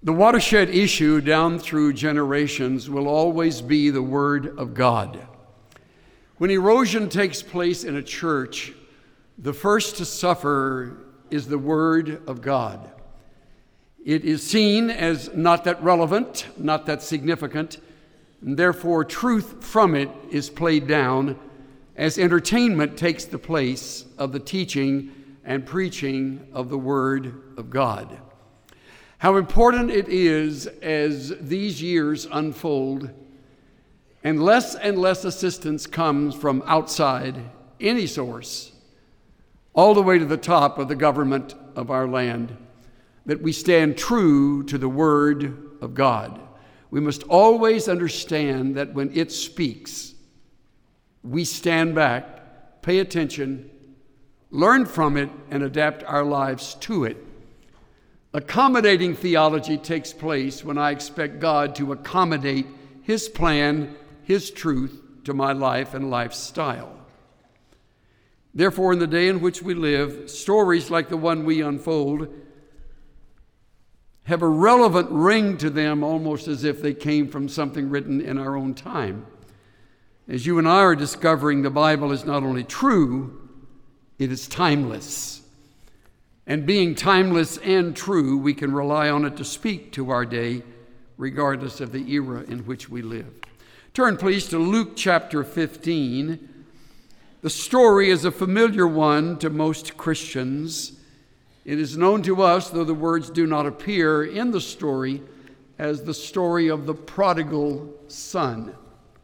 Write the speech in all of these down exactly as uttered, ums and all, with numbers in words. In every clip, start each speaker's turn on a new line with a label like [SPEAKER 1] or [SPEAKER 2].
[SPEAKER 1] The watershed issue down through generations will always be the Word of God. When erosion takes place in a church, the first to suffer is the Word of God. It is seen as not that relevant, not that significant, and therefore truth from it is played down as entertainment takes the place of the teaching and preaching of the Word of God. How important it is as these years unfold and less and less assistance comes from outside any source, all the way to the top of the government of our land, that we stand true to the Word of God. We must always understand that when it speaks, we stand back, pay attention, learn from it, and adapt our lives to it. Accommodating theology takes place when I expect God to accommodate His plan, His truth to my life and lifestyle. Therefore, in the day in which we live, stories like the one we unfold have a relevant ring to them, almost as if they came from something written in our own time. As you and I are discovering, the Bible is not only true, it is timeless. And being timeless and true, we can rely on it to speak to our day, regardless of the era in which we live. Turn, please, to Luke chapter fifteen. The story is a familiar one to most Christians. It is known to us, though the words do not appear in the story, as the story of the prodigal son.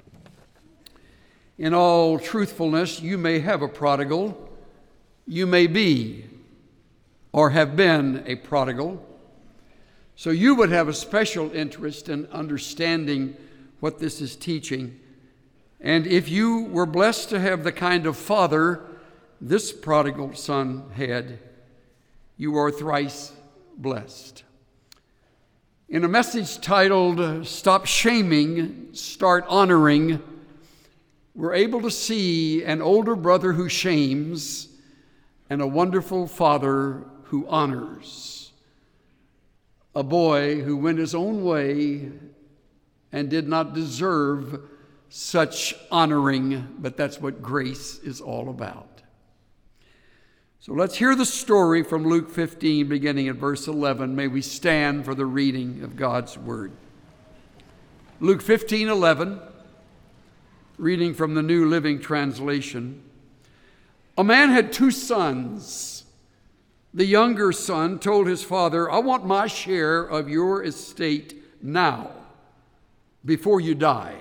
[SPEAKER 1] In all truthfulness, you may have a prodigal. You may be or have been a prodigal. So you would have a special interest in understanding what this is teaching. And if you were blessed to have the kind of father this prodigal son had, you are thrice blessed. In a message titled, "Stop Shaming, Start Honoring," we're able to see an older brother who shames and a wonderful father who honors. A boy who went his own way and did not deserve such honoring, but that's what grace is all about. So let's hear the story from Luke fifteen, beginning at verse eleven. May we stand for the reading of God's word. Luke fifteen eleven, reading from the New Living Translation. A man had two sons. The younger son told his father, "I want my share of your estate now, before you die."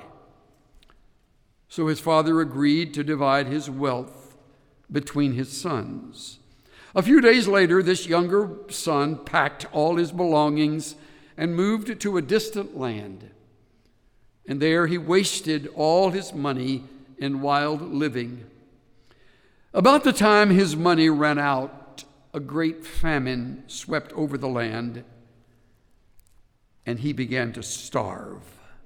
[SPEAKER 1] So his father agreed to divide his wealth between his sons. A few days later, this younger son packed all his belongings and moved to a distant land. And there he wasted all his money in wild living. About the time his money ran out, a great famine swept over the land, and he began to starve.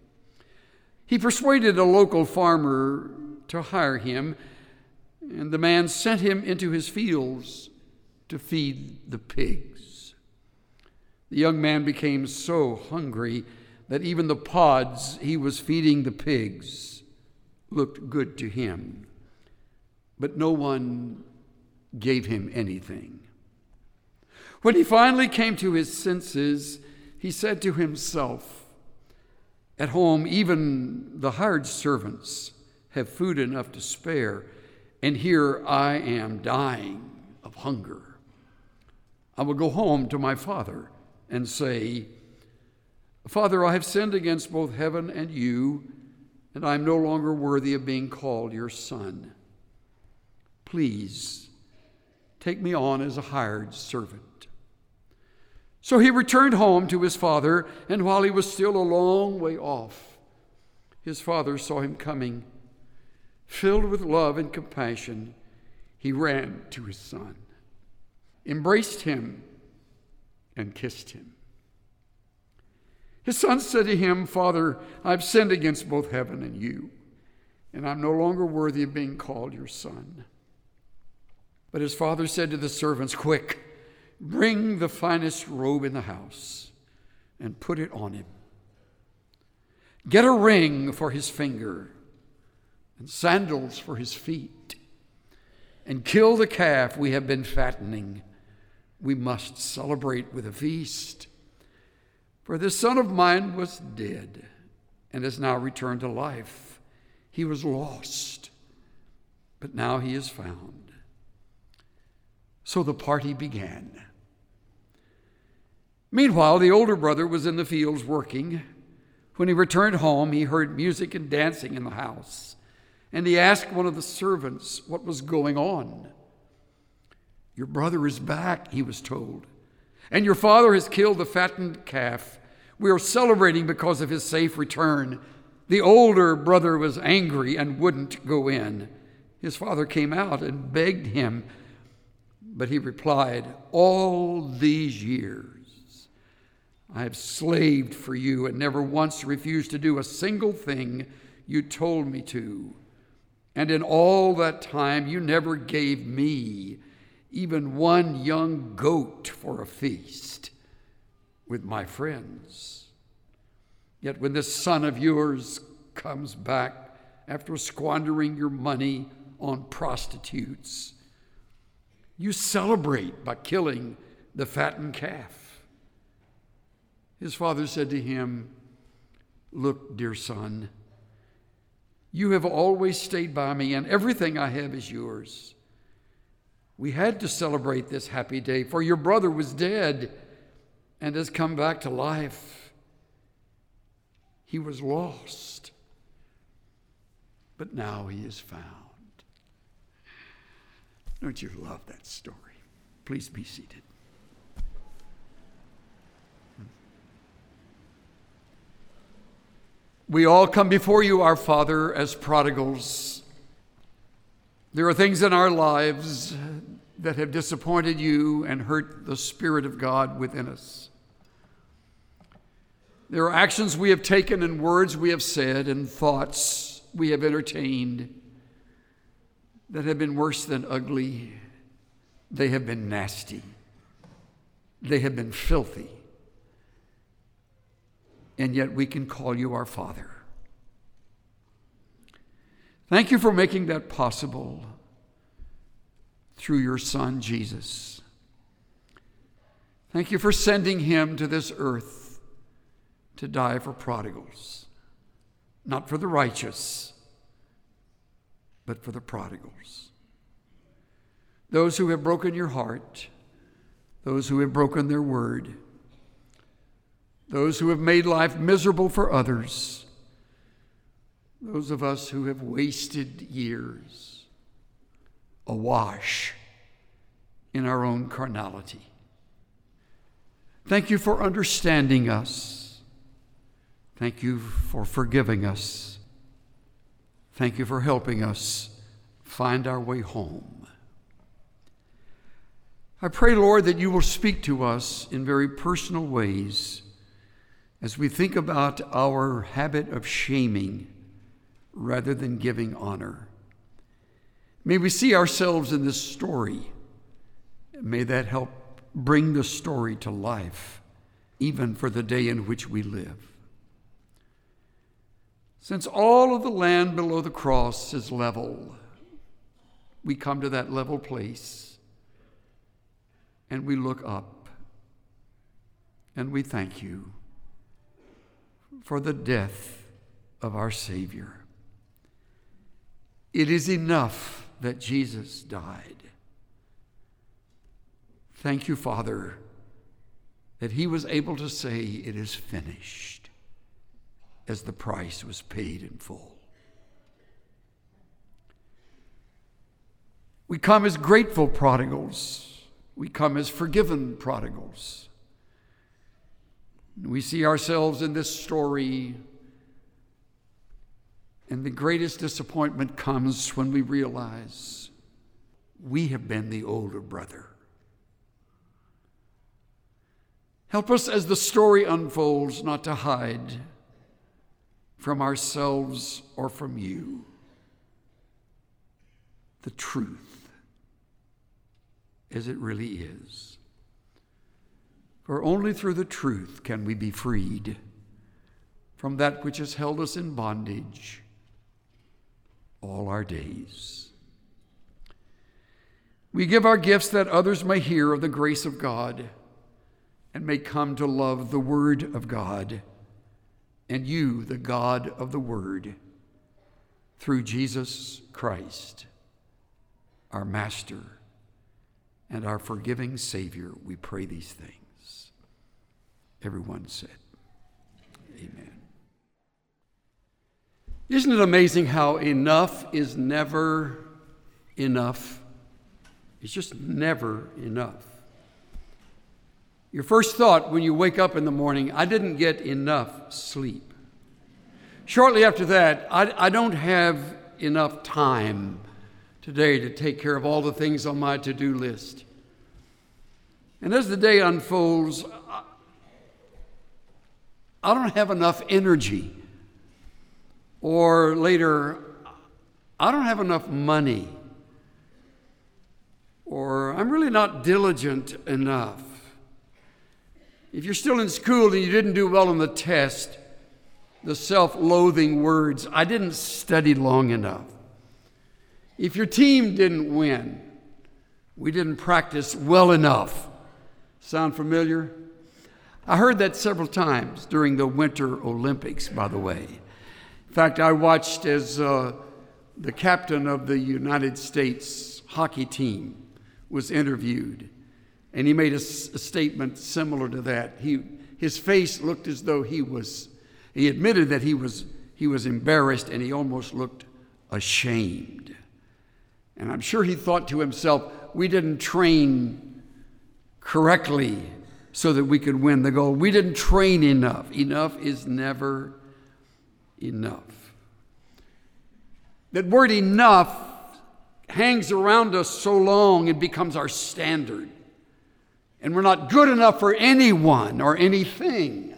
[SPEAKER 1] He persuaded a local farmer to hire him, and the man sent him into his fields to feed the pigs. The young man became so hungry that even the pods he was feeding the pigs looked good to him, but no one gave him anything. When he finally came to his senses, he said to himself, "At home, even the hired servants have food enough to spare, and here I am dying of hunger. I will go home to my father and say, 'Father, I have sinned against both heaven and you, and I am no longer worthy of being called your son. Please take me on as a hired servant.' So he returned home to his father, and while he was still a long way off, his father saw him coming. Filled with love and compassion, he ran to his son, embraced him, and kissed him. His son said to him, 'Father, I've sinned against both heaven and you, and I'm no longer worthy of being called your son.' But his father said to the servants, 'Quick, bring the finest robe in the house, and put it on him. Get a ring for his finger and sandals for his feet, and kill the calf we have been fattening. We must celebrate with a feast. For this son of mine was dead and has now returned to life. He was lost, but now he is found. So the party began. Meanwhile, the older brother was in the fields working. When he returned home, he heard music and dancing in the house, and he asked one of the servants what was going on. Your brother is back, he was told, and your father has killed the fattened calf. We are celebrating because of his safe return. The older brother was angry and wouldn't go in. His father came out and begged him, but he replied, all these years I have slaved for you and never once refused to do a single thing you told me to. And in all that time, you never gave me even one young goat for a feast with my friends. Yet when this son of yours comes back after squandering your money on prostitutes, you celebrate by killing the fattened calf. His father said to him, look, dear son, you have always stayed by me, and everything I have is yours. We had to celebrate this happy day, for your brother was dead and has come back to life. He was lost, but now he is found. Don't you love that story? Please be seated. We all come before you, our Father, as prodigals. There are things in our lives that have disappointed you and hurt the Spirit of God within us. There are actions we have taken and words we have said and thoughts we have entertained that have been worse than ugly. They have been nasty. They have been filthy. And yet we can call you our Father. Thank you for making that possible through your Son, Jesus. Thank you for sending him to this earth to die for prodigals, not for the righteous, but for the prodigals. Those who have broken your heart, those who have broken their word, those who have made life miserable for others, those of us who have wasted years awash in our own carnality. Thank you for understanding us. Thank you for forgiving us. Thank you for helping us find our way home. I pray, Lord, that you will speak to us in very personal ways as we think about our habit of shaming rather than giving honor. May we see ourselves in this story. May that help bring the story to life, even for the day in which we live. Since all of the land below the cross is level, we come to that level place and we look up and we thank you for the death of our Savior. It is enough that Jesus died. Thank you, Father, that he was able to say, it is finished, as the price was paid in full. We come as grateful prodigals. We come as forgiven prodigals. We see ourselves in this story, and the greatest disappointment comes when we realize we have been the older brother. Help us as the story unfolds not to hide from ourselves or from you the truth as it really is. For only through the truth can we be freed from that which has held us in bondage all our days. We give our gifts that others may hear of the grace of God and may come to love the Word of God and you, the God of the Word, through Jesus Christ, our Master and our forgiving Savior. We pray these things. Everyone said, amen. Isn't it amazing how enough is never enough? It's just never enough. Your first thought when you wake up in the morning, I didn't get enough sleep. Shortly after that, I, I don't have enough time today to take care of all the things on my to-do list. And as the day unfolds, I, I don't have enough energy. Or later, I don't have enough money. Or I'm really not diligent enough. If you're still in school and you didn't do well on the test, the self-loathing words, I didn't study long enough. If your team didn't win, we didn't practice well enough. Sound familiar? I heard that several times during the Winter Olympics, by the way. In fact, I watched as uh, the captain of the United States hockey team was interviewed, and he made a, a statement similar to that. He, his face looked as though he was, he admitted that he was, he was embarrassed, and he almost looked ashamed. And I'm sure he thought to himself, we didn't train correctly so that we could win the gold. We didn't train enough. Enough is never enough. That word enough hangs around us so long it becomes our standard. And we're not good enough for anyone or anything.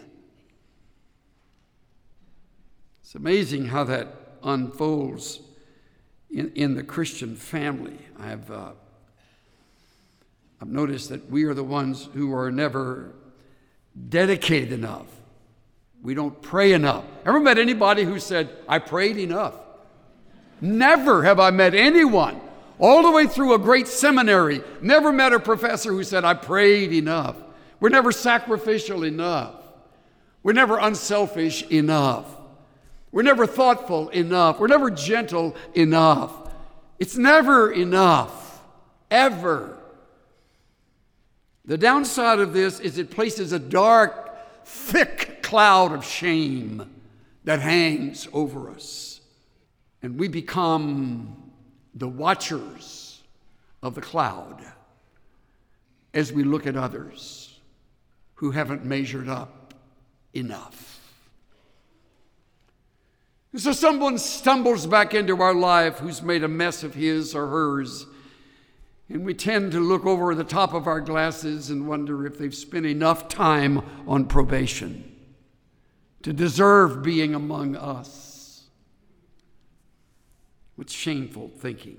[SPEAKER 1] It's amazing how that unfolds in, in the Christian family. I've, uh, I've noticed that we are the ones who are never dedicated enough. We don't pray enough. Ever met anybody who said, I prayed enough? Never have I met anyone, all the way through a great seminary, never met a professor who said, I prayed enough. We're never sacrificial enough. We're never unselfish enough. We're never thoughtful enough. We're never gentle enough. It's never enough, ever. The downside of this is it places a dark, thick cloud of shame that hangs over us. And we become the watchers of the cloud as we look at others who haven't measured up enough. And so someone stumbles back into our life who's made a mess of his or hers, and we tend to look over the top of our glasses and wonder if they've spent enough time on probation to deserve being among us. What shameful thinking.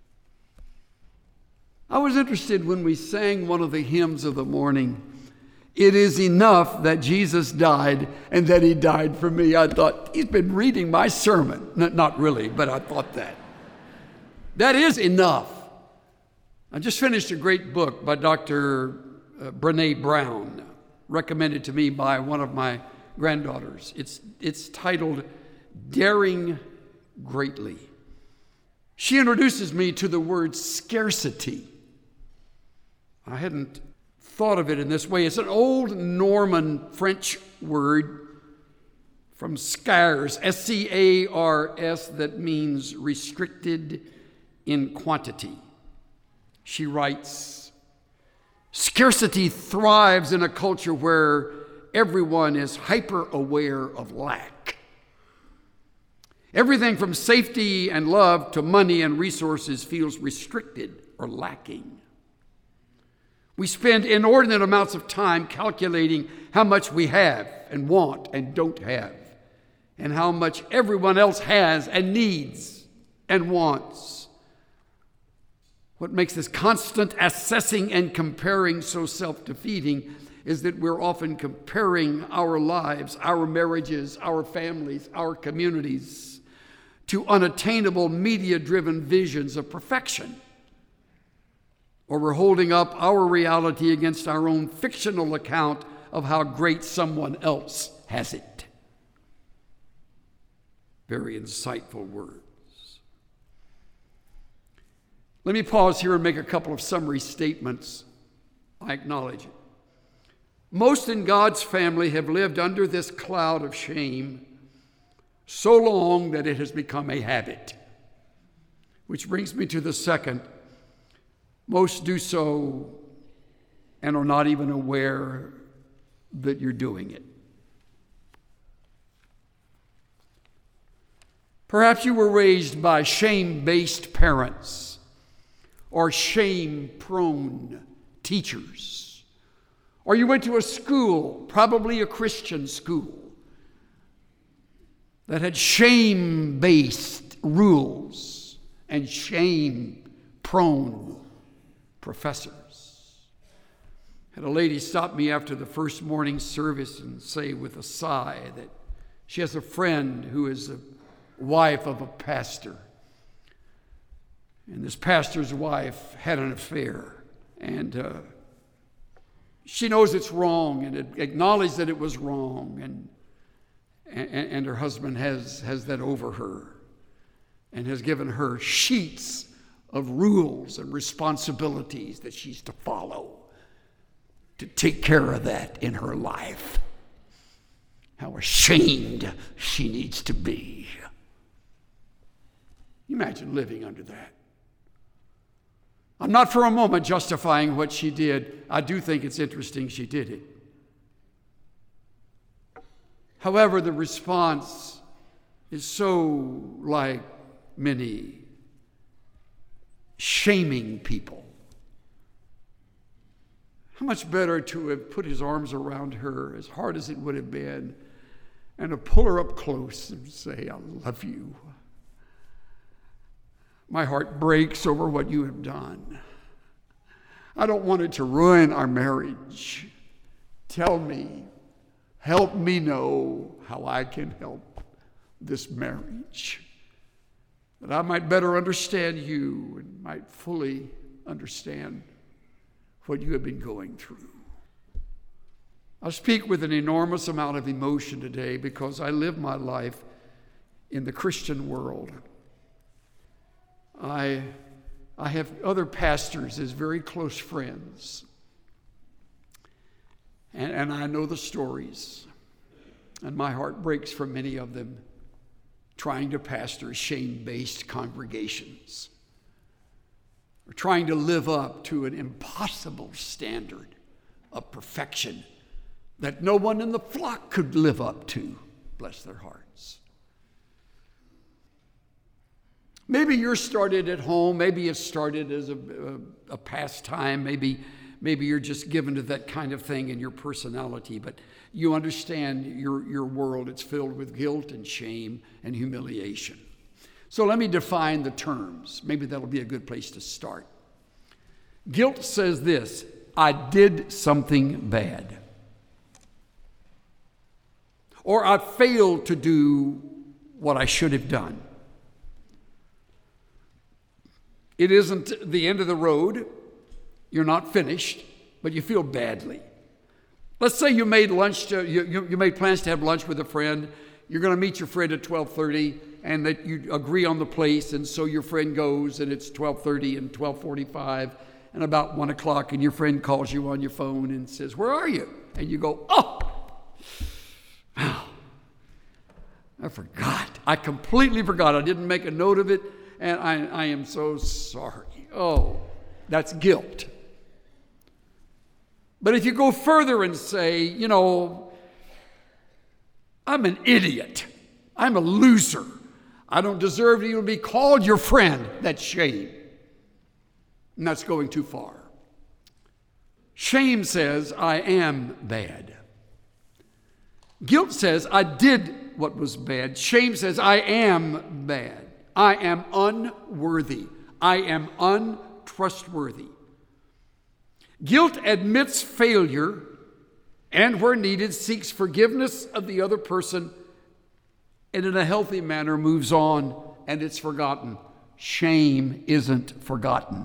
[SPEAKER 1] I was interested when we sang one of the hymns of the morning, It is enough that Jesus died and that he died for me. I thought, he's been reading my sermon. N- not really, but I thought that. That is enough. I just finished a great book by Doctor Uh, Brene Brown, recommended to me by one of my granddaughters. It's, it's titled Daring Greatly. She introduces me to the word scarcity. I hadn't thought of it in this way. It's an old Norman French word from scars, S C A R S, that means restricted in quantity. She writes, scarcity thrives in a culture where everyone is hyper-aware of lack. Everything from safety and love to money and resources feels restricted or lacking. We spend inordinate amounts of time calculating how much we have and want and don't have, and how much everyone else has and needs and wants. What makes this constant assessing and comparing so self-defeating is that we're often comparing our lives, our marriages, our families, our communities to unattainable media-driven visions of perfection. Or we're holding up our reality against our own fictional account of how great someone else has it. Very insightful words. Let me pause here and make a couple of summary statements. I acknowledge it. Most in God's family have lived under this cloud of shame so long that it has become a habit. Which brings me to the second. Most do so and are not even aware that you're doing it. Perhaps you were raised by shame-based parents or shame-prone teachers. Or you went to a school, probably a Christian school, that had shame-based rules and shame-prone professors. Had a lady stop me after the first morning service and say with a sigh that she has a friend who is a wife of a pastor. And this pastor's wife had an affair. And uh, she knows it's wrong and it acknowledged that it was wrong. And, and, and her husband has, has that over her and has given her sheets of rules and responsibilities that she's to follow to take care of that in her life. How ashamed she needs to be. Imagine living under that. I'm not for a moment justifying what she did. I do think it's interesting she did it. However, the response is so like many shaming people. How much better to have put his arms around her, as hard as it would have been, and to pull her up close and say, I love you. My heart breaks over what you have done. I don't want it to ruin our marriage. Tell me, help me know how I can help this marriage, that I might better understand you and might fully understand what you have been going through. I speak with an enormous amount of emotion today because I live my life in the Christian world. I, I have other pastors as very close friends, and, and I know the stories, and my heart breaks for many of them trying to pastor shame-based congregations, or trying to live up to an impossible standard of perfection that no one in the flock could live up to, bless their hearts. Maybe you're started at home. Maybe it started as a, a, a pastime. Maybe, maybe you're just given to that kind of thing in your personality. But you understand your, your world. It's filled with guilt and shame and humiliation. So let me define the terms. Maybe that'll be a good place to start. Guilt says this: I did something bad. Or I failed to do what I should have done. It isn't the end of the road. You're not finished, but you feel badly. Let's say you made lunch. To, you, you, you made plans to have lunch with a friend. You're going to meet your friend at twelve thirty, and that you agree on the place, and so your friend goes, and it's twelve thirty and twelve forty-five, and about one o'clock, and your friend calls you on your phone and says, "Where are you?" And you go, "Oh, wow, I forgot. I completely forgot. I didn't make a note of it. And I, I am so sorry." Oh, that's guilt. But if you go further and say, you know, I'm an idiot. I'm a loser. I don't deserve to even be called your friend. That's shame. And that's going too far. Shame says, I am bad. Guilt says, I did what was bad. Shame says, I am bad. I am unworthy. I am untrustworthy. Guilt admits failure and where needed, seeks forgiveness of the other person, and in a healthy manner moves on, and it's forgotten. Shame isn't forgotten.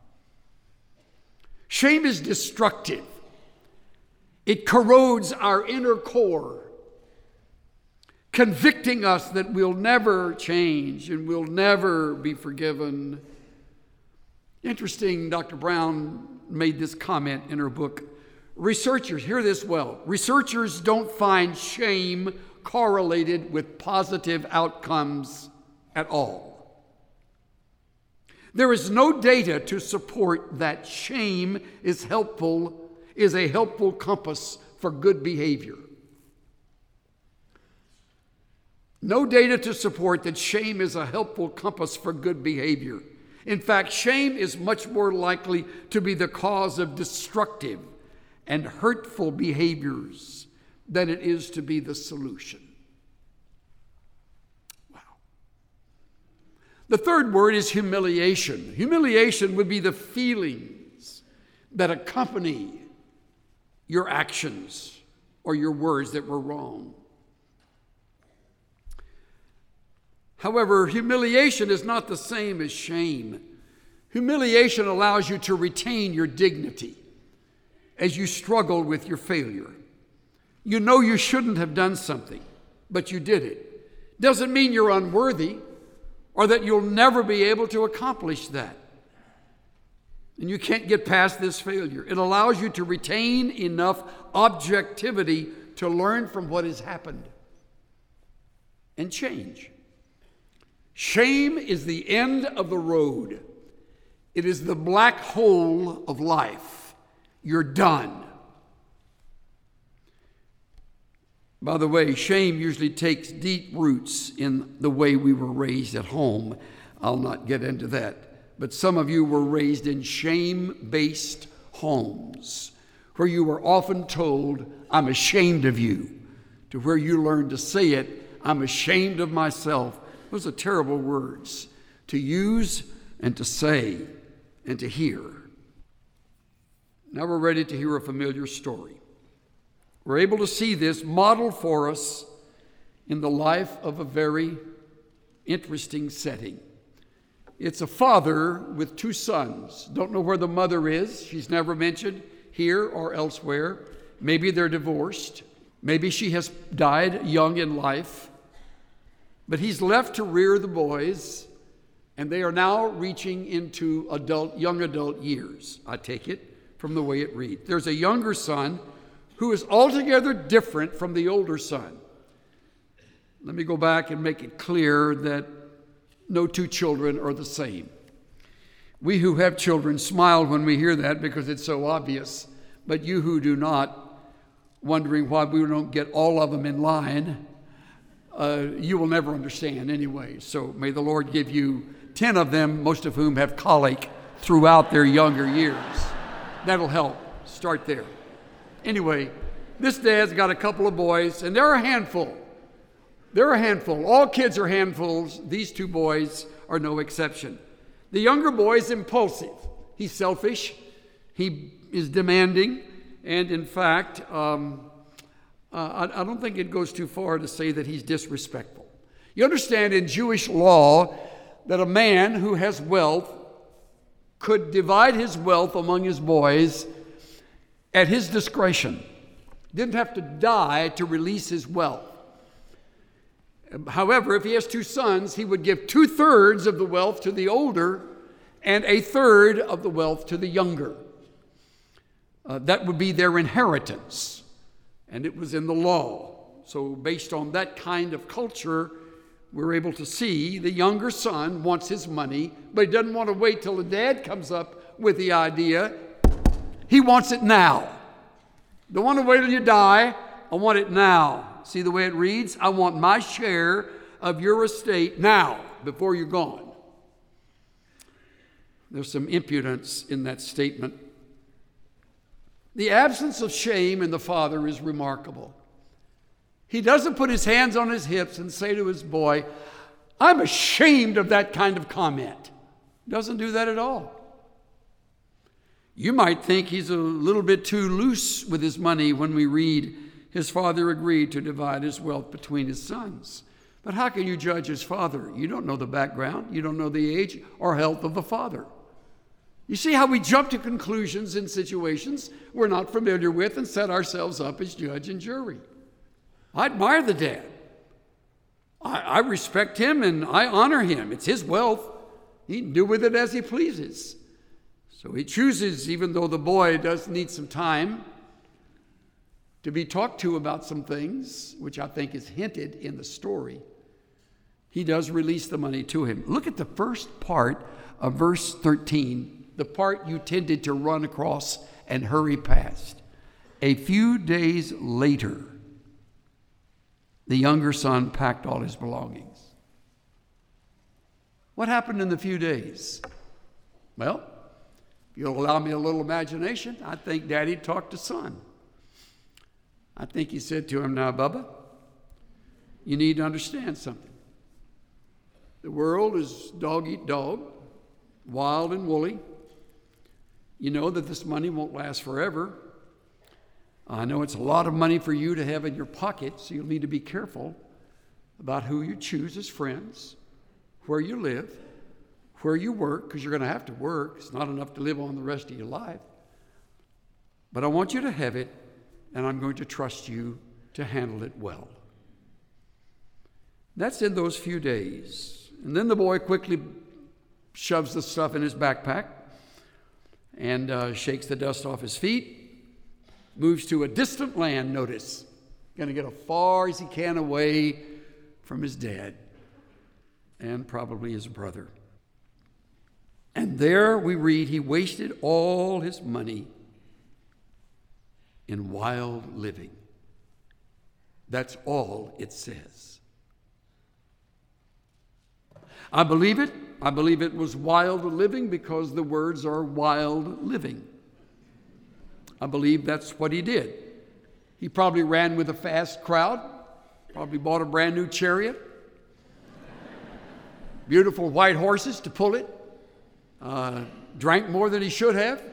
[SPEAKER 1] Shame is destructive. It corrodes our inner core, convicting us that we'll never change and we'll never be forgiven. Interesting, Doctor Brown made this comment in her book. Researchers, hear this well, researchers don't find shame correlated with positive outcomes at all. There is no data to support that shame is helpful, is a helpful compass for good behavior. No data to support that shame is a helpful compass for good behavior. In fact, shame is much more likely to be the cause of destructive and hurtful behaviors than it is to be the solution. Wow. The third word is humiliation. Humiliation would be the feelings that accompany your actions or your words that were wrong. However, humiliation is not the same as shame. Humiliation allows you to retain your dignity as you struggle with your failure. You know you shouldn't have done something, but you did it. Doesn't mean you're unworthy or that you'll never be able to accomplish that. And you can't get past this failure. It allows you to retain enough objectivity to learn from what has happened and change. Shame is the end of the road. It is the black hole of life. You're done. By the way, shame usually takes deep roots in the way we were raised at home. I'll not get into that. But some of you were raised in shame-based homes where you were often told, I'm ashamed of you, to where you learned to say it, I'm ashamed of myself. Those are terrible words to use and to say and to hear. Now we're ready to hear a familiar story. We're able to see this modeled for us in the life of a very interesting setting. It's a father with two sons. Don't know where the mother is. She's never mentioned here or elsewhere. Maybe they're divorced. Maybe she has died young in life. But he's left to rear the boys, and they are now reaching into adult, young adult years, I take it from the way it reads. There's a younger son who is altogether different from the older son. Let me go back and make it clear that no two children are the same. We who have children smile when we hear that because it's so obvious, but you who do not, wondering why we don't get all of them in line, uh, you will never understand anyway. So may the Lord give you ten of them, most of whom have colic throughout their younger years. That'll help. Start there. Anyway, this dad's got a couple of boys, and they're a handful. They're a handful. All kids are handfuls. These two boys are no exception. The younger boy is impulsive. He's selfish. He is demanding. And in fact, um, uh, I, I don't think it goes too far to say that he's disrespectful. You understand in Jewish law that a man who has wealth could divide his wealth among his boys at his discretion. Didn't have to die to release his wealth. However, if he has two sons, he would give two-thirds of the wealth to the older and a third of the wealth to the younger. Uh, that would be their inheritance, and it was in the law. So based on that kind of culture, we're able to see the younger son wants his money, but he doesn't want to wait till the dad comes up with the idea. He wants it now. Don't want to wait till you die. I want it now. See the way it reads? I want my share of your estate now, before you're gone. There's some impudence in that statement. The absence of shame in the father is remarkable. He doesn't put his hands on his hips and say to his boy, I'm ashamed of that kind of comment. Doesn't do that at all. You might think he's a little bit too loose with his money when we read his father agreed to divide his wealth between his sons. But how can you judge his father? You don't know the background. You don't know the age or health of the father. You see how we jump to conclusions in situations we're not familiar with and set ourselves up as judge and jury. I admire the dad. I, I respect him and I honor him. It's his wealth. He can do with it as he pleases. So he chooses, even though the boy does need some time to be talked to about some things, which I think is hinted in the story, he does release the money to him. Look at the first part of verse thirteen, the part you tended to run across and hurry past. A few days later, the younger son packed all his belongings. What happened in the few days? Well, if you'll allow me a little imagination, I think Daddy talked to son. I think he said to him, now, Bubba, you need to understand something. The world is dog eat dog, wild and woolly. You know that this money won't last forever. I know it's a lot of money for you to have in your pocket, so you'll need to be careful about who you choose as friends, where you live, where you work, because you're going to have to work. It's not enough to live on the rest of your life. But I want you to have it, and I'm going to trust you to handle it well. That's in those few days. And then the boy quickly shoves the stuff in his backpack and uh, shakes the dust off his feet, moves to a distant land, notice, going to get as far as he can away from his dad and probably his brother. And there we read he wasted all his money in wild living. That's all it says. I believe it. I believe it was wild living because the words are wild living. I believe that's what he did. He probably ran with a fast crowd, probably bought a brand new chariot, beautiful white horses to pull it, uh, drank more than he should have,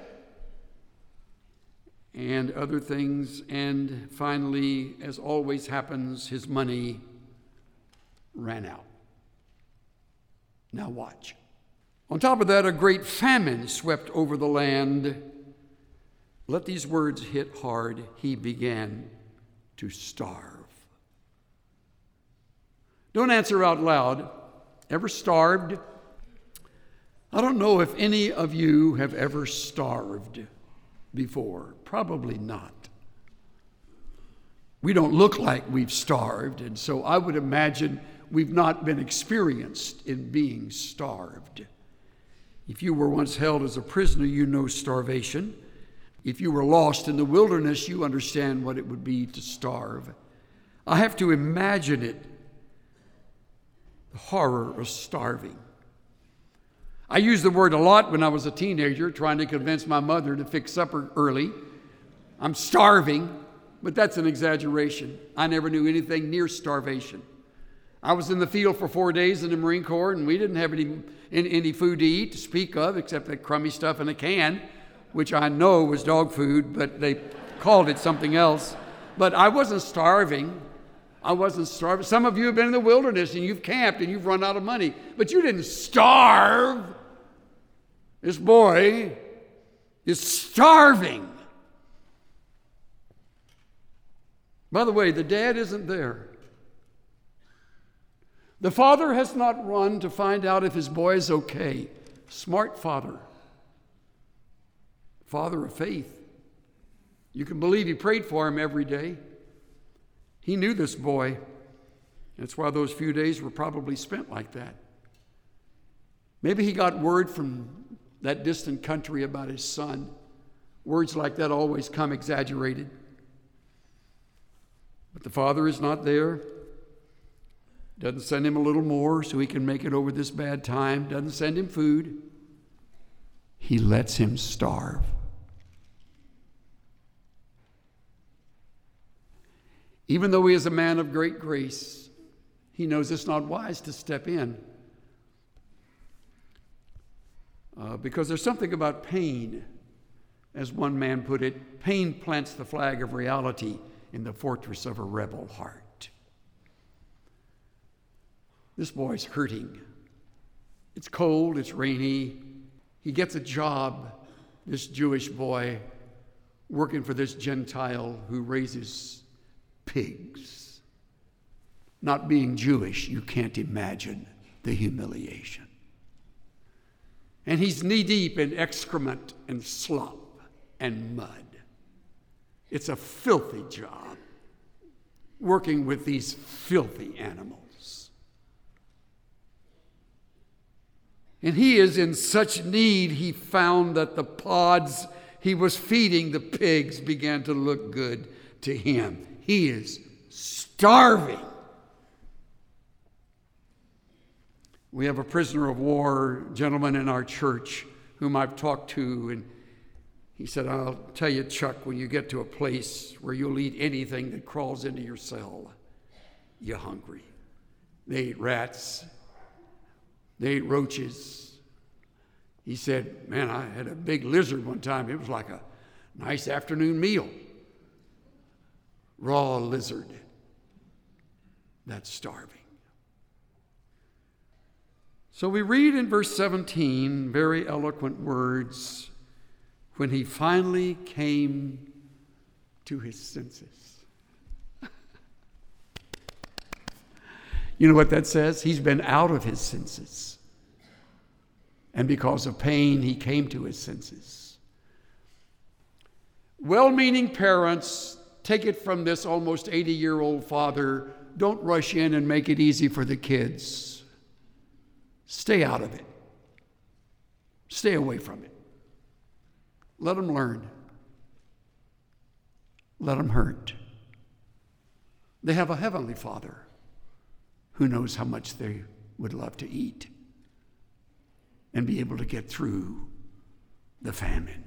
[SPEAKER 1] and other things. And finally, as always happens, his money ran out. Now watch. On top of that, a great famine swept over the land. Let these words hit hard. He began to starve. Don't answer out loud. Ever starved? I don't know if any of you have ever starved before. Probably not. We don't look like we've starved, and so I would imagine we've not been experienced in being starved. If you were once held as a prisoner, you know starvation. If you were lost in the wilderness, you understand what it would be to starve. I have to imagine it, the horror of starving. I used the word a lot when I was a teenager, trying to convince my mother to fix supper early. I'm starving, but that's an exaggeration. I never knew anything near starvation. I was in the field for four days in the Marine Corps, and we didn't have any, any, any food to eat to speak of, except that crummy stuff in a can, which I know was dog food, but they called it something else. But I wasn't starving. I wasn't starving. Some of you have been in the wilderness, and you've camped, and you've run out of money, but you didn't starve. This boy is starving. By the way, the dad isn't there. The father has not run to find out if his boy is okay. Smart father. Father of faith. You can believe he prayed for him every day. He knew this boy. That's why those few days were probably spent like that. Maybe he got word from that distant country about his son. Words like that always come exaggerated. But the father is not there. Doesn't send him a little more so he can make it over this bad time. Doesn't send him food. He lets him starve. Even though he is a man of great grace, he knows it's not wise to step in. Uh, because there's something about pain As one man put it, pain plants the flag of reality in the fortress of a rebel heart. This boy's hurting. It's cold, it's rainy. He gets a job, this Jewish boy, working for this Gentile who raises pigs. Not being Jewish, you can't imagine the humiliation. And he's knee-deep in excrement and slop and mud. It's a filthy job, working with these filthy animals. And he is in such need, he found that the pods he was feeding the pigs began to look good to him. He is starving. We have a prisoner of war gentleman in our church whom I've talked to, and he said, I'll tell you, Chuck, when you get to a place where you'll eat anything that crawls into your cell, you're hungry. They ate rats. They ate roaches. He said, man, I had a big lizard one time. It was like a nice afternoon meal. Raw lizard. That's starving. So we read in verse seventeen very eloquent words, when he finally came to his senses. You know what that says? He's been out of his senses. And because of pain, he came to his senses. Well-meaning parents, take it from this almost eighty-year-old father, don't rush in and make it easy for the kids. Stay out of it. Stay away from it. Let them learn. Let them hurt. They have a heavenly Father who knows how much they would love to eat and be able to get through the famine.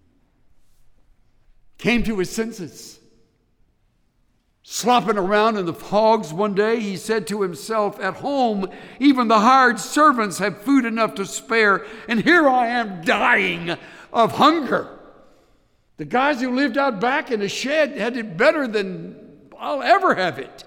[SPEAKER 1] Came to his senses. Slopping around in the hogs one day, he said to himself, at home, even the hired servants have food enough to spare, and here I am dying of hunger. The guys who lived out back in the shed had it better than I'll ever have it.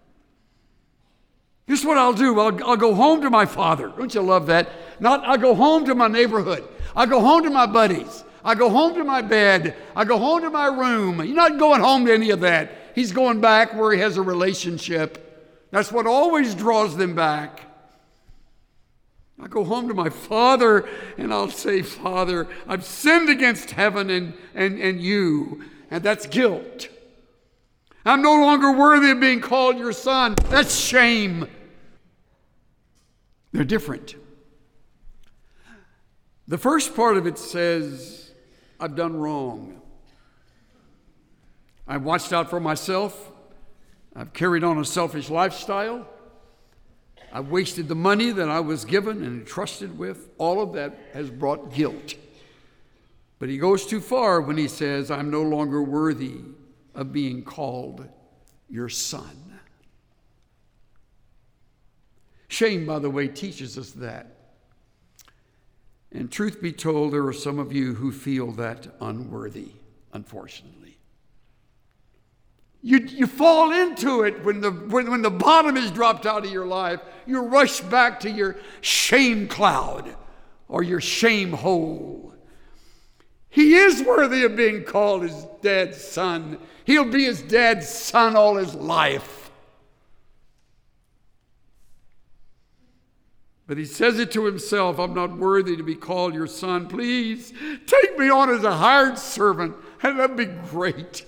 [SPEAKER 1] Here's what I'll do. I'll, I'll go home to my father. Don't you love that? Not I'll go home to my neighborhood. I'll go home to my buddies. I go home to my bed. I go home to my room. You're not going home to any of that. He's going back where he has a relationship. That's what always draws them back. I go home to my father and I'll say, Father, I've sinned against heaven and, and, and you. And that's guilt. I'm no longer worthy of being called your son. That's shame. They're different. The first part of it says, I've done wrong. I've watched out for myself. I've carried on a selfish lifestyle. I've wasted the money that I was given and entrusted with. All of that has brought guilt. But he goes too far when he says, I'm no longer worthy of being called your son. Shame, by the way, teaches us that. And truth be told, there are some of you who feel that unworthy, unfortunately. You, you fall into it when the, when, when the bottom is dropped out of your life. You rush back to your shame cloud or your shame hole. He is worthy of being called his dad's son. He'll be his dad's son all his life. But he says it to himself, I'm not worthy to be called your son. Please take me on as a hired servant, and that'd be great.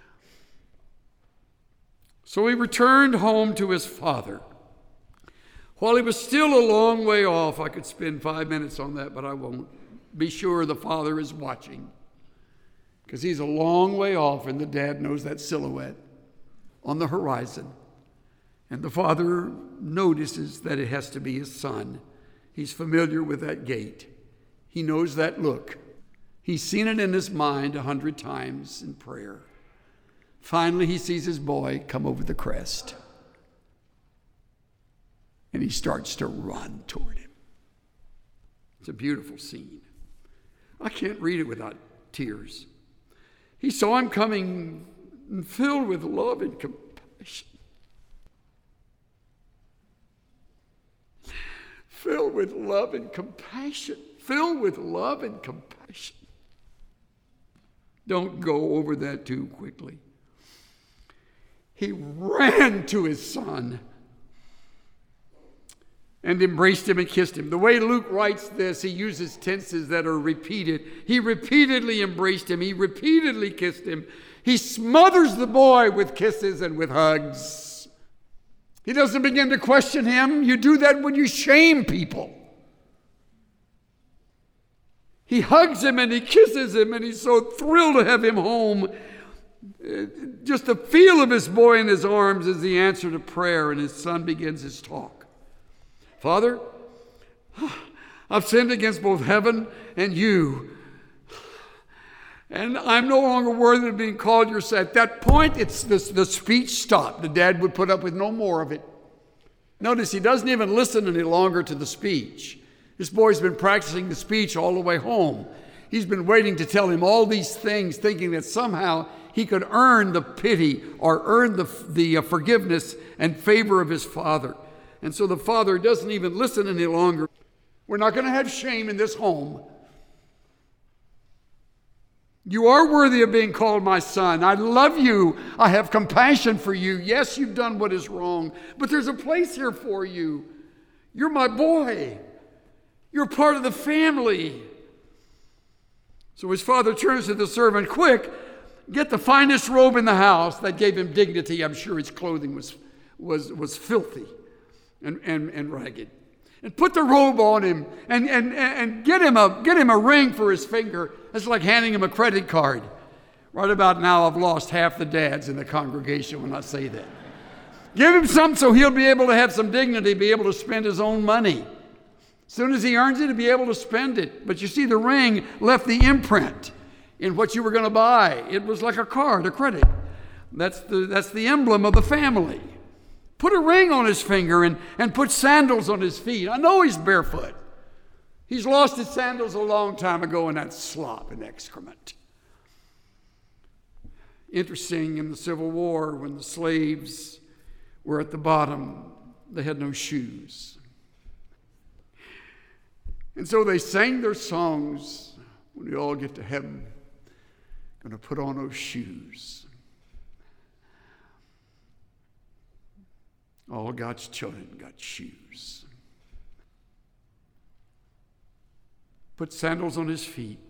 [SPEAKER 1] So he returned home to his father. While he was still a long way off, I could spend five minutes on that, but I won't. Be sure the father is watching, because he's a long way off, and the dad knows that silhouette on the horizon. And the father notices that it has to be his son. He's familiar with that gait. He knows that look. He's seen it in his mind a hundred times in prayer. Finally, he sees his boy come over the crest. And he starts to run toward him. It's a beautiful scene. I can't read it without tears. He saw him coming filled with love and compassion. Filled with love and compassion. Filled with love and compassion. Don't go over that too quickly. He ran to his son and embraced him and kissed him. The way Luke writes this, he uses tenses that are repeated. He repeatedly embraced him. He repeatedly kissed him. He smothers the boy with kisses and with hugs. He doesn't begin to question him. You do that when you shame people. He hugs him and he kisses him, and he's so thrilled to have him home. Just the feel of his boy in his arms is the answer to prayer, and his son begins his talk. Father, I've sinned against both heaven and you, and I'm no longer worthy of being called your son. At that point, it's this, the speech stopped. The dad would put up with no more of it. Notice he doesn't even listen any longer to the speech. This boy's been practicing the speech all the way home. He's been waiting to tell him all these things, thinking that somehow he could earn the pity or earn the, the uh, forgiveness and favor of his father. And so the father doesn't even listen any longer. We're not going to have shame in this home. You are worthy of being called my son. I love you. I have compassion for you. Yes, you've done what is wrong, but there's a place here for you. You're my boy. You're part of the family. So his father turns to the servant, quick, get the finest robe in the house. That gave him dignity. I'm sure his clothing was, was, was filthy and, and, and ragged. And put the robe on him and, and, and get him a get him a ring for his finger. It's like handing him a credit card. Right about now, I've lost half the dads in the congregation when I say that. Give him some so he'll be able to have some dignity, be able to spend his own money. As soon as he earns it, he'll be able to spend it. But you see, the ring left the imprint in what you were going to buy. It was like a card, a credit. That's the, that's the emblem of the family. Put a ring on his finger and, and put sandals on his feet. I know he's barefoot. He's lost his sandals a long time ago in that slop and excrement. Interesting, in the Civil War, when the slaves were at the bottom, they had no shoes. And so they sang their songs. When we all get to heaven, going to put on those shoes. All God's children got shoes. Put sandals on his feet.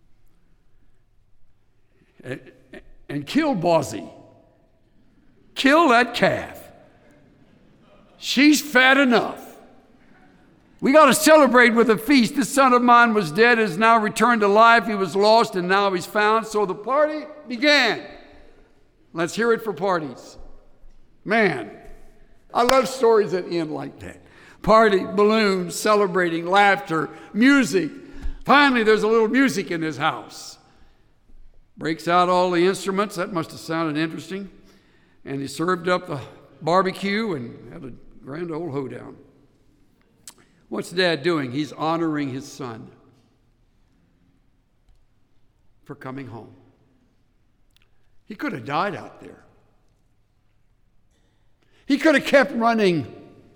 [SPEAKER 1] And, and kill Bozie. Kill that calf. She's fat enough. We got to celebrate with a feast. This son of mine was dead, is now returned to life. He was lost, and now he's found. So the party began. Let's hear it for parties. Man, I love stories that end like that. Party, balloons, celebrating, laughter, music. Finally, there's a little music in his house. Breaks out all the instruments. That must have sounded interesting. And he served up the barbecue and had a grand old hoedown. What's Dad doing? He's honoring his son for coming home. He could have died out there. He could have kept running.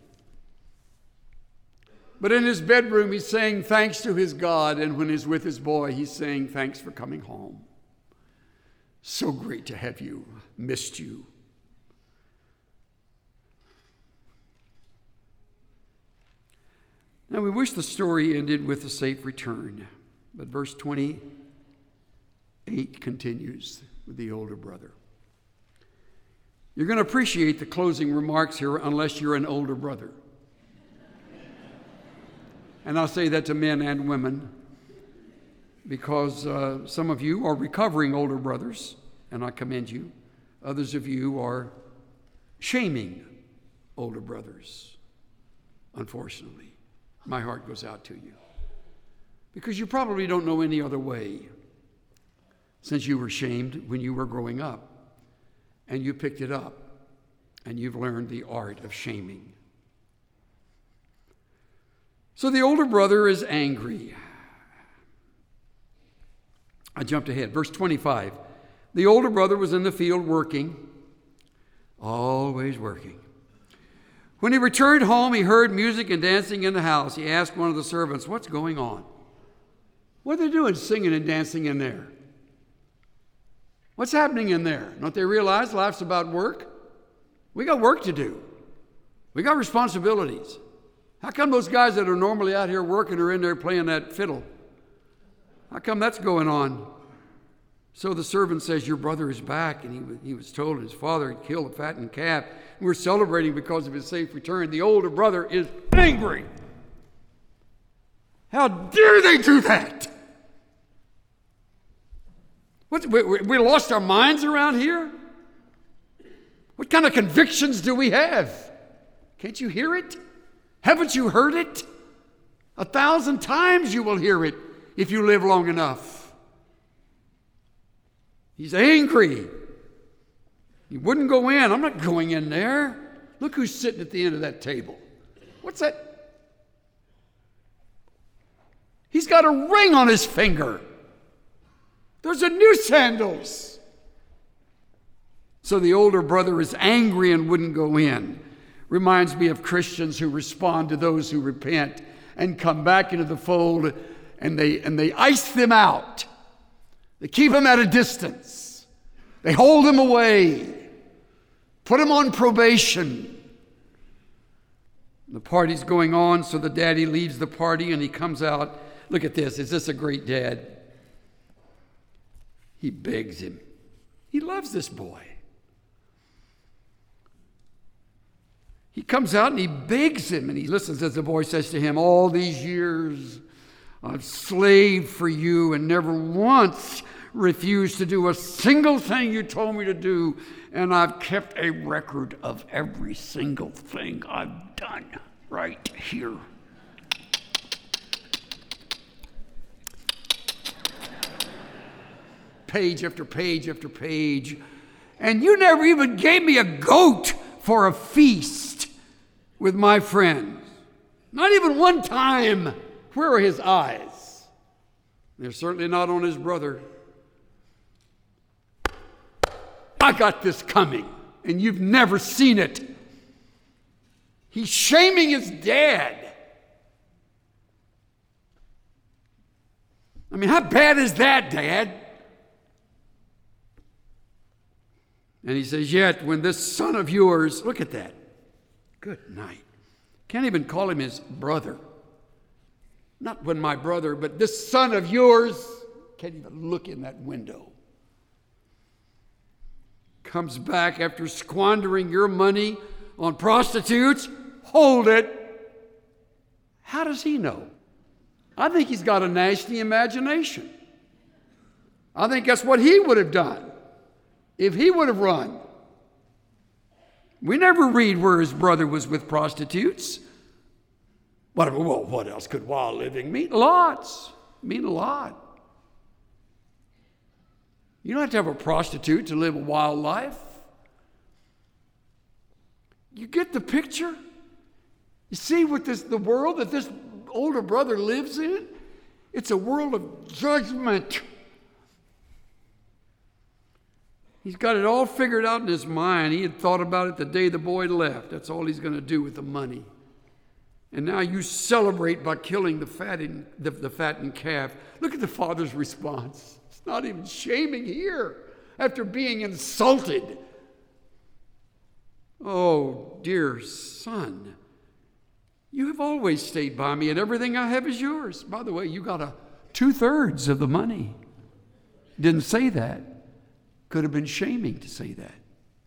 [SPEAKER 1] But in his bedroom, he's saying thanks to his God. And when he's with his boy, he's saying thanks for coming home. So great to have you. Missed you. Now, we wish the story ended with a safe return, but verse twenty-eight continues with the older brother. You're going to appreciate the closing remarks here unless you're an older brother. And I'll say that to men and women because uh, some of you are recovering older brothers, and I commend you. Others of you are shaming older brothers, unfortunately. My heart goes out to you because you probably don't know any other way since you were shamed when you were growing up, and you picked it up and you've learned the art of shaming. So the older brother is angry. I jumped ahead. Verse twenty-five. The older brother was in the field working, always working. When he returned home, he heard music and dancing in the house. He asked one of the servants, "What's going on? What are they doing singing and dancing in there? What's happening in there? Don't they realize life's about work? We got work to do. We got responsibilities. How come those guys that are normally out here working are in there playing that fiddle? How come that's going on?" So the servant says, "Your brother is back." And he, he was told his father had killed a fattened calf. We're celebrating because of his safe return. The older brother is angry. How dare they do that? What, we, we lost our minds around here? What kind of convictions do we have? Can't you hear it? Haven't you heard it? A thousand times you will hear it if you live long enough. He's angry. He wouldn't go in. I'm not going in there. Look who's sitting at the end of that table. What's that? He's got a ring on his finger. Those are new sandals. So the older brother is angry and wouldn't go in. Reminds me of Christians who respond to those who repent and come back into the fold, and they and they ice them out. They keep them at a distance. They hold them away. Put them on probation. The party's going on, so the daddy leaves the party and he comes out. Look at this. Is this a great dad? He begs him. He loves this boy. He comes out and he begs him, and he listens as the boy says to him, "All these years I've slaved for you and never once refused to do a single thing you told me to do, and I've kept a record of every single thing I've done right here." Page after page after page. "And you never even gave me a goat for a feast with my friends. Not even one time." Where are his eyes? They're certainly not on his brother. "I got this coming, and you've never seen it." He's shaming his dad. I mean, how bad is that, Dad? And he says, "Yet when this son of yours," look at that. Good night. Can't even call him his brother. Not when my brother, but this son of yours, can't even look in that window. Comes back after squandering your money on prostitutes. Hold it. How does he know? I think he's got a nasty imagination. I think that's what he would have done if he would have run. We never read where his brother was with prostitutes. What, well, what else could wild living mean? Lots. Mean a lot. You don't have to have a prostitute to live a wild life. You get the picture? You see what this, the world that this older brother lives in? It's a world of judgment. He's got it all figured out in his mind. He had thought about it the day the boy left. That's all he's going to do with the money. And now you celebrate by killing the fattened, the, the fattened calf. Look at the father's response. It's not even shaming here after being insulted. "Oh, dear son, you have always stayed by me, and everything I have is yours." By the way, you got a two-thirds of the money. Didn't say that. Could have been shaming to say that.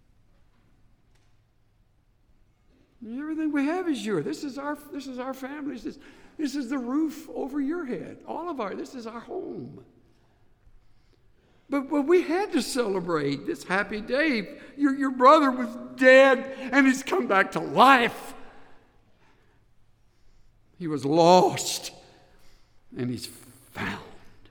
[SPEAKER 1] "Everything we have is yours. This is our, this is our family. This is, this is the roof over your head. All of our, this is our home." But, but we had to celebrate this happy day. Your, your brother was dead, and he's come back to life. He was lost, and he's found.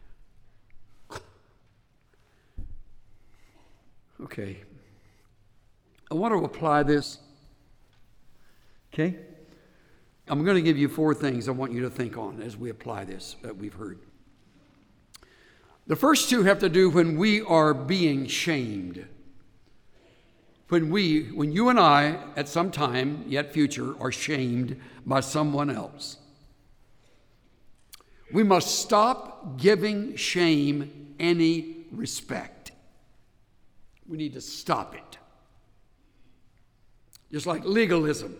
[SPEAKER 1] Okay. I want to apply this. Okay? I'm going to give you four things I want you to think on as we apply this that we've heard. The first two have to do when we are being shamed. When we, when you and I, at some time, yet future, are shamed by someone else. We must stop giving shame any respect. We need to stop it. Just like legalism.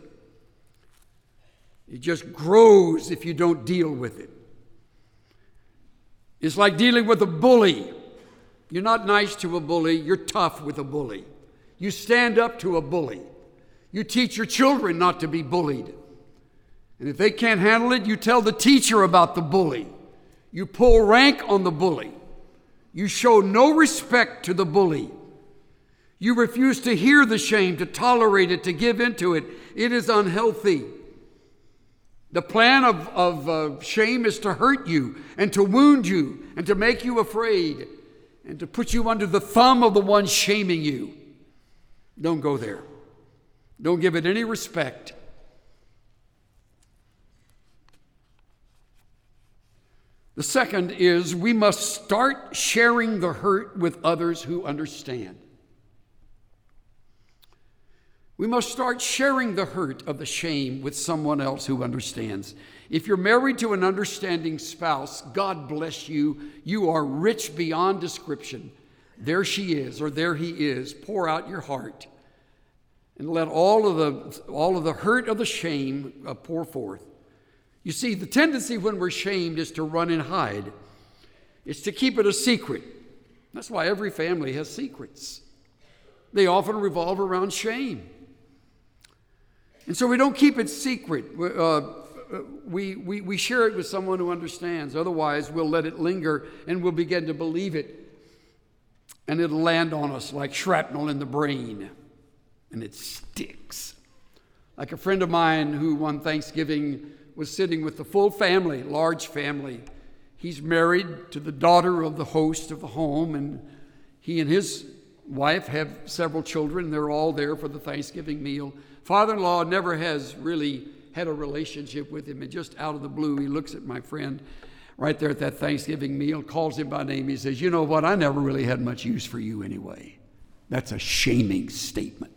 [SPEAKER 1] It just grows if you don't deal with it. It's like dealing with a bully. You're not nice to a bully, you're tough with a bully. You stand up to a bully. You teach your children not to be bullied. And if they can't handle it, you tell the teacher about the bully. You pull rank on the bully. You show no respect to the bully. You refuse to hear the shame, to tolerate it, to give into it. It is unhealthy. The plan of, of uh, shame is to hurt you and to wound you and to make you afraid and to put you under the thumb of the one shaming you. Don't go there. Don't give it any respect. The second is we must start sharing the hurt with others who understand. We must start sharing the hurt of the shame with someone else who understands. If you're married to an understanding spouse, God bless you. You are rich beyond description. There she is, or there he is. Pour out your heart and let all of the, all of the hurt of the shame uh, pour forth. You see, the tendency when we're shamed is to run and hide. It's to keep it a secret. That's why every family has secrets. They often revolve around shame. And so we don't keep it secret. Uh, we, we, we share it with someone who understands. Otherwise, we'll let it linger and we'll begin to believe it. And it'll land on us like shrapnel in the brain. And it sticks. Like a friend of mine who one Thanksgiving was sitting with the full family, large family. He's married to the daughter of the host of the home, and he and his wife have several children. They're all there for the Thanksgiving meal. Father-in-law never has really had a relationship with him, and just out of the blue, he looks at my friend right there at that Thanksgiving meal, calls him by name. He says, "You know what? I never really had much use for you anyway." That's a shaming statement.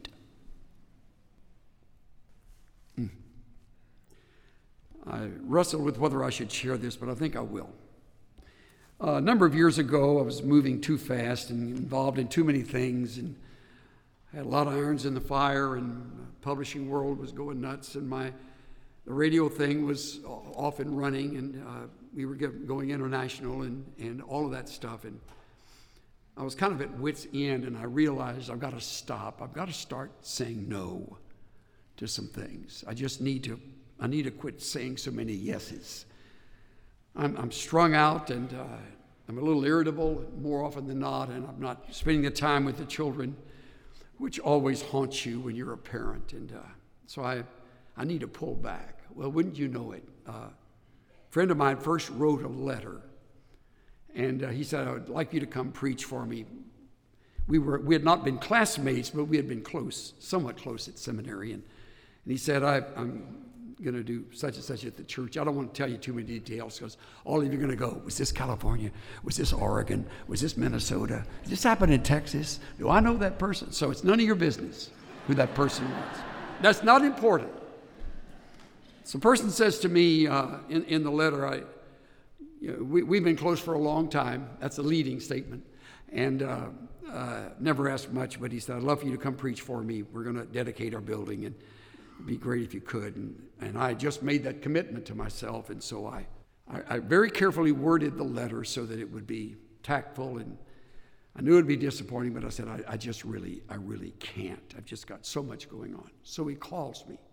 [SPEAKER 1] I wrestled with whether I should share this, but I think I will. Uh, a number of years ago, I was moving too fast and involved in too many things, and I had a lot of irons in the fire, and the publishing world was going nuts, and my the radio thing was off and running, and uh, we were get, going international and, and all of that stuff. And I was kind of at wit's end, and I realized I've got to stop. I've got to start saying no to some things. I just need to I need to quit saying so many yeses. I'm, I'm strung out, and uh, I'm a little irritable more often than not, and I'm not spending the time with the children, which always haunts you when you're a parent. And uh, so I, I need to pull back. Well, wouldn't you know it? Uh, a friend of mine first wrote a letter, and uh, he said, "I would like you to come preach for me." We were we had not been classmates, but we had been close, somewhat close at seminary. And, and he said, I, I'm going to do such and such at the church. I don't want to tell you too many details because all of you are going to go, was this California? Was this Oregon? Was this Minnesota? Did this happen in Texas? Do I know that person? So it's none of your business who that person was. That's not important. So the person says to me uh, in, in the letter, I, you know, we, we've been close for a long time. That's a leading statement. And uh, uh, never asked much, but he said, "I'd love for you to come preach for me. We're going to dedicate our building, and it'd be great if you could." And, and I just made that commitment to myself, and so I, I, I very carefully worded the letter so that it would be tactful, and I knew it'd be disappointing, but I said, I, I just really, I really can't. I've just got so much going on. So he calls me.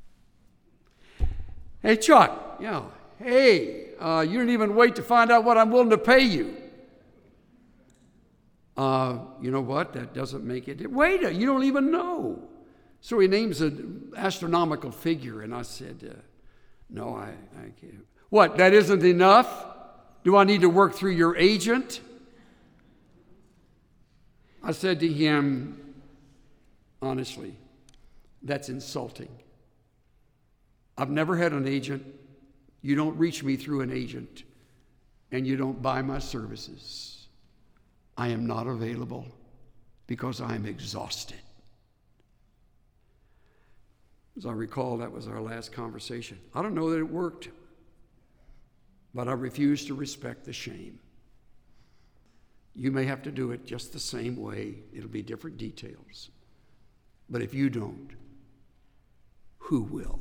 [SPEAKER 1] "Hey, Chuck, yeah, hey, uh, you didn't even wait to find out what I'm willing to pay you." Uh, you know what? That doesn't make it. Wait, you don't even know. So he names an astronomical figure, and I said, uh, no, I, I can't. "What, that isn't enough? Do I need to work through your agent?" I said to him, honestly, that's insulting. I've never had an agent. You don't reach me through an agent, and you don't buy my services. I am not available because I am exhausted. As I recall, that was our last conversation. I don't know that it worked, but I refuse to respect the shame. You may have to do it just the same way. It'll be different details. But if you don't, who will?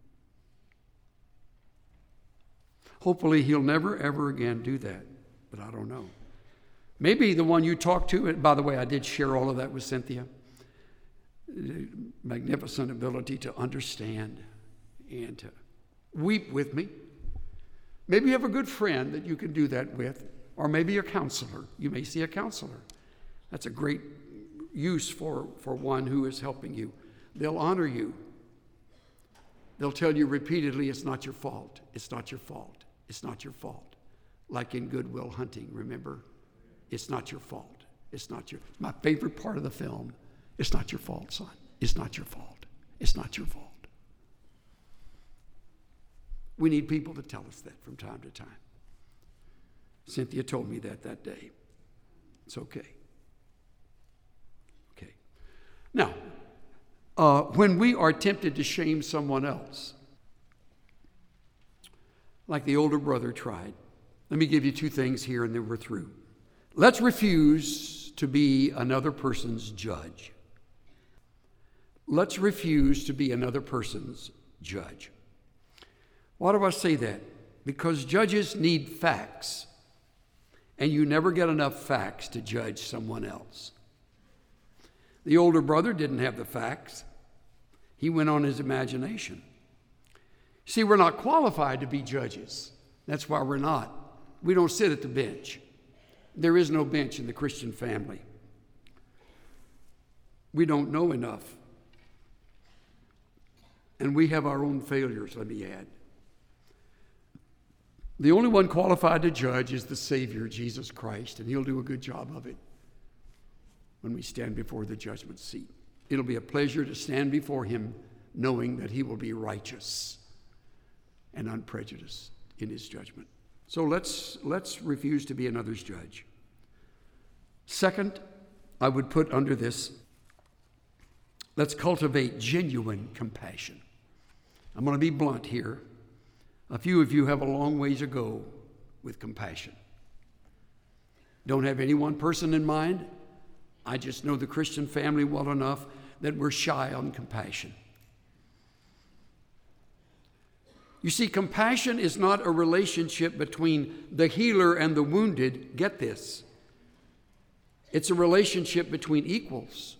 [SPEAKER 1] Hopefully he'll never, ever again do that, but I don't know. Maybe the one you talked to, and by the way, I did share all of that with Cynthia. Magnificent ability to understand and to weep with me. Maybe you have a good friend that you can do that with, or maybe a counselor. You may see a counselor. That's a great use for, for one who is helping you. They'll honor you. They'll tell you repeatedly, it's not your fault. It's not your fault. It's not your fault. Like in Good Will Hunting, remember? It's not your fault. It's not your, my favorite part of the film. It's not your fault, son. It's not your fault. It's not your fault. We need people to tell us that from time to time. Cynthia told me that that day. It's okay. Okay. Now, uh, when we are tempted to shame someone else, like the older brother tried, let me give you two things here and then we're through. Let's refuse to be another person's judge. Let's refuse to be another person's judge. Why do I say that? Because judges need facts, and you never get enough facts to judge someone else. The older brother didn't have the facts. He went on his imagination. See, we're not qualified to be judges. That's why we're not. We don't sit at the bench. There is no bench in the Christian family. We don't know enough. And we have our own failures, let me add. The only one qualified to judge is the Savior, Jesus Christ, and he'll do a good job of it when we stand before the judgment seat. It'll be a pleasure to stand before him knowing that he will be righteous and unprejudiced in his judgment. So let's, let's refuse to be another's judge. Second, I would put under this, let's cultivate genuine compassion. I'm going to be blunt here. A few of you have a long ways to go with compassion. Don't have any one person in mind. I just know the Christian family well enough that we're shy on compassion. You see, compassion is not a relationship between the healer and the wounded. Get this. It's a relationship between equals.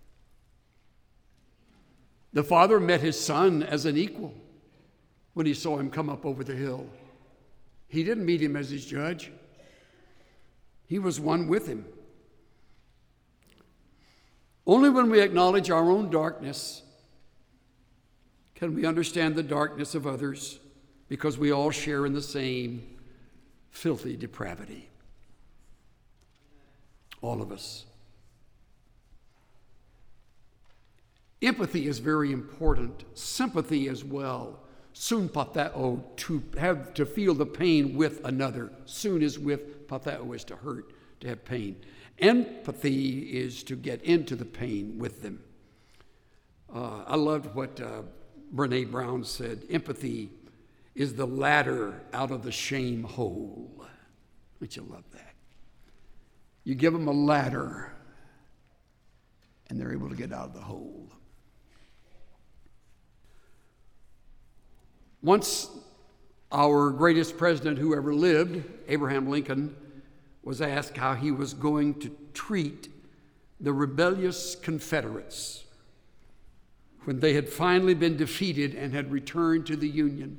[SPEAKER 1] The father met his son as an equal when he saw him come up over the hill. He didn't meet him as his judge. He was one with him. Only when we acknowledge our own darkness can we understand the darkness of others, because we all share in the same filthy depravity. All of us. Empathy is very important. Sympathy as well. Sympatheo, to have to feel the pain with another. Soon is with, patheo is to hurt, to have pain. Empathy is to get into the pain with them. Uh, I loved what uh, Brene Brown said. Empathy is the ladder out of the shame hole. Don't you love that? You give them a ladder, and they're able to get out of the hole. Once our greatest president who ever lived, Abraham Lincoln, was asked how he was going to treat the rebellious Confederates when they had finally been defeated and had returned to the Union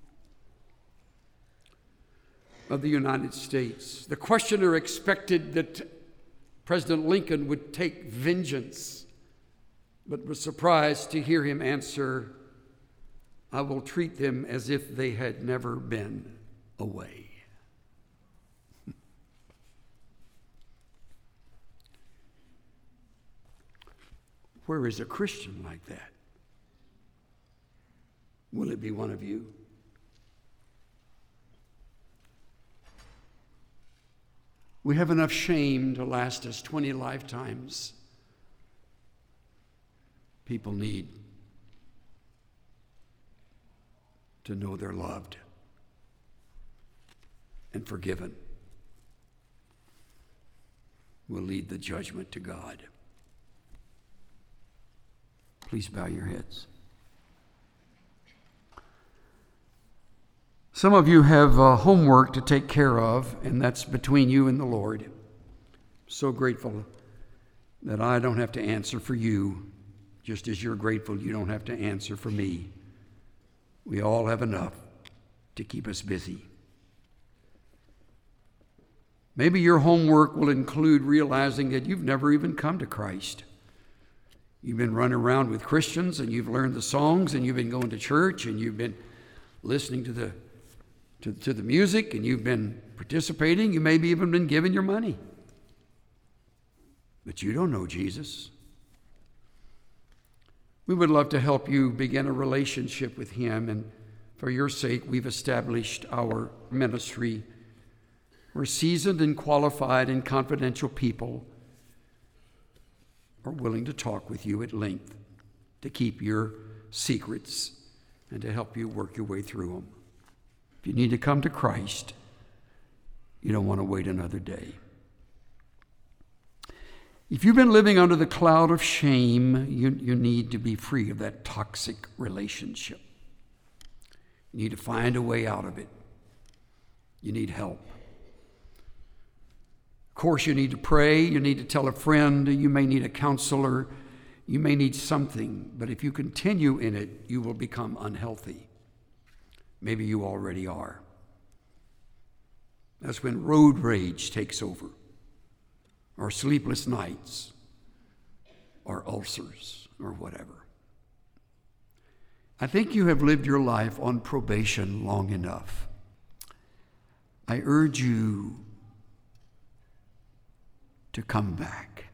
[SPEAKER 1] of the United States. The questioner expected that President Lincoln would take vengeance, but was surprised to hear him answer, "I will treat them as if they had never been away." Where is a Christian like that? Will it be one of you? We have enough shame to last us twenty lifetimes. People need to know they're loved and forgiven. Will lead the judgment to God. Please bow your heads. Some of you have uh, homework to take care of, and that's between you and the Lord. So grateful that I don't have to answer for you, just as you're grateful you don't have to answer for me. We all have enough to keep us busy. Maybe your homework will include realizing that you've never even come to Christ. You've been running around with Christians, and you've learned the songs, and you've been going to church, and you've been listening to the to, to the music, and you've been participating. You maybe even been giving your money. But you don't know Jesus. We would love to help you begin a relationship with him, and for your sake, we've established our ministry. We're seasoned and qualified and confidential people are willing to talk with you at length to keep your secrets and to help you work your way through them. If you need to come to Christ, you don't want to wait another day. If you've been living under the cloud of shame, you, you need to be free of that toxic relationship. You need to find a way out of it. You need help. Of course, you need to pray. You need to tell a friend. You may need a counselor. You may need something. But if you continue in it, you will become unhealthy. Maybe you already are. That's when road rage takes over, or sleepless nights, or ulcers, or whatever. I think you have lived your life on probation long enough. I urge you to come back,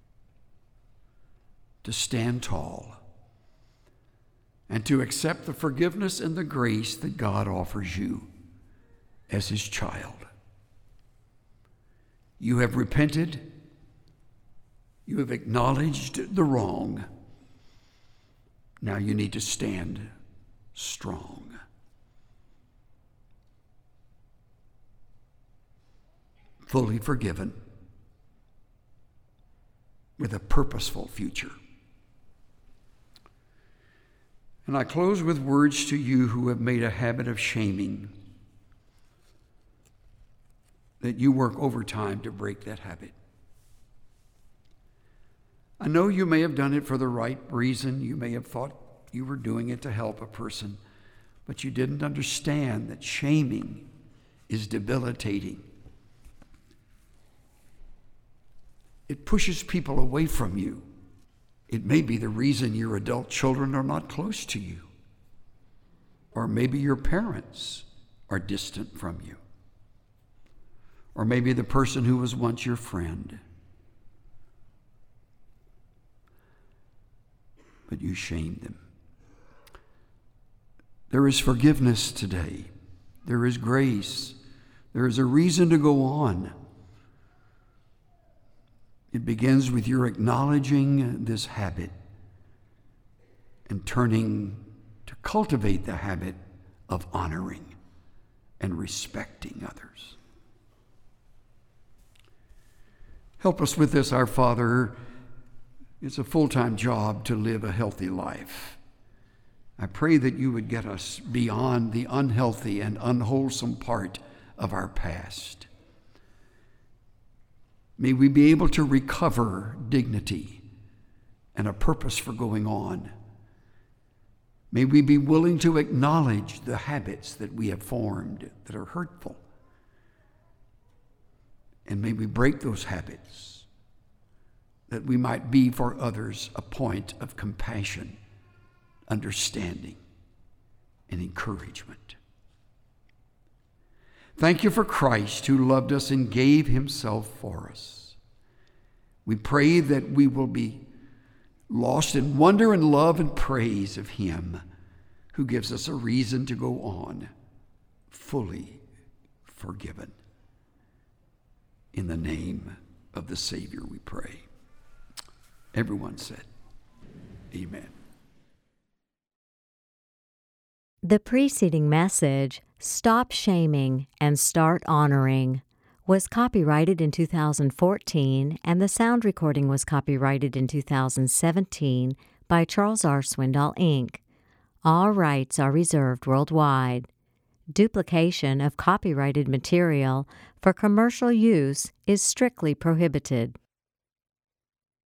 [SPEAKER 1] to stand tall, and to accept the forgiveness and the grace that God offers you as his child. You have repented. You have acknowledged the wrong. Now you need to stand strong. Fully forgiven, with a purposeful future. And I close with words to you who have made a habit of shaming, that you work overtime to break that habit. I know you may have done it for the right reason. You may have thought you were doing it to help a person, but you didn't understand that shaming is debilitating. It pushes people away from you. It may be the reason your adult children are not close to you. Or maybe your parents are distant from you. Or maybe the person who was once your friend. But you shamed them. There is forgiveness today. There is grace. There is a reason to go on. It begins with your acknowledging this habit and turning to cultivate the habit of honoring and respecting others. Help us with this, our Father. It's a full-time job to live a healthy life. I pray that you would get us beyond the unhealthy and unwholesome part of our past. May we be able to recover dignity and a purpose for going on. May we be willing to acknowledge the habits that we have formed that are hurtful. And may we break those habits, that we might be for others a point of compassion, understanding, and encouragement. Thank you for Christ who loved us and gave himself for us. We pray that we will be lost in wonder and love and praise of him who gives us a reason to go on fully forgiven. In the name of the Savior we pray. Everyone said, amen.
[SPEAKER 2] The preceding message, Stop Shaming and Start Honoring, was copyrighted in two thousand fourteen, and the sound recording was copyrighted in two thousand seventeen by Charles R. Swindoll, Incorporated. All rights are reserved worldwide. Duplication of copyrighted material for commercial use is strictly prohibited.